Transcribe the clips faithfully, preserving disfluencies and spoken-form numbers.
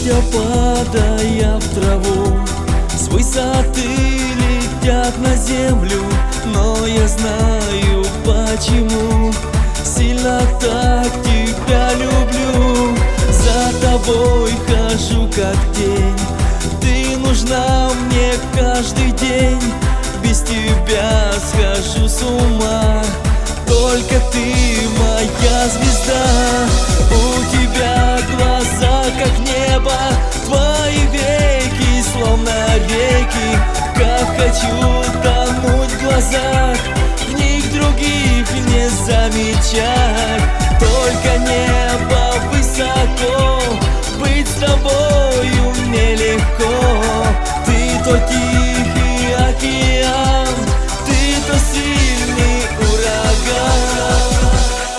Листья, падая в траву, с высоты летят на землю, но я знаю почему. Сильно так тебя люблю, за тобой хожу как тень. Ты нужна мне каждый день, без тебя схожу с ума. Только ты моя звезда, у тебя глаза как небо, твои веки словно реки. Как хочу тонуть в глазах, в них других не замечать. Только небо высоко, быть с тобою мне легко. Ты то тихий океан, ты то сильный ураган.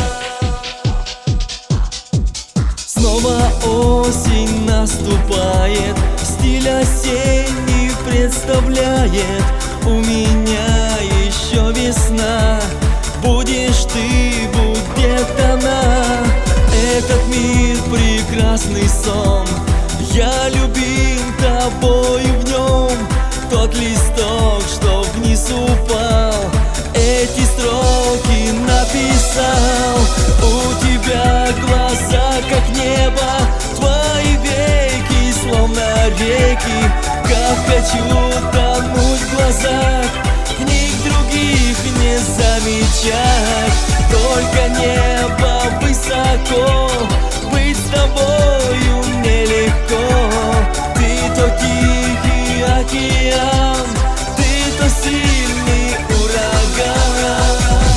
Снова осень наступает, стиль осенний представляет. У меня еще весна, будешь ты, будет она. Этот мир прекрасный сон, я любим тобой в нем. Тот листок, что вниз упал, эти строки написал. У тебя глаза как небо, твои веки словно реки. Как хочу тонуть в глазах, в них других не замечать. Только небо высоко, быть с тобою мне легко. Ты то тихий океан, ты то сильный ураган.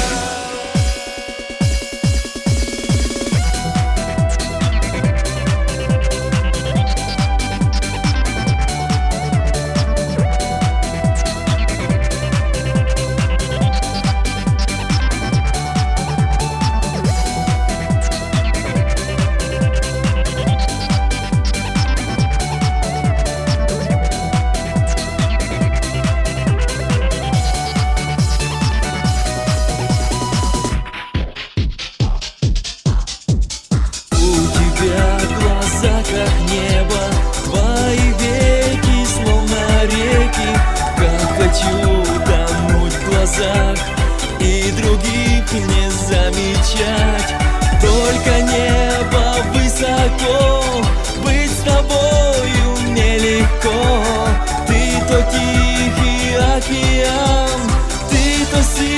Как небо, твои веки словно реки. Как хочу тонуть в глазах и других не замечать. Только небо высоко, быть с тобою мне легко. Ты то тихий океан, ты то сильный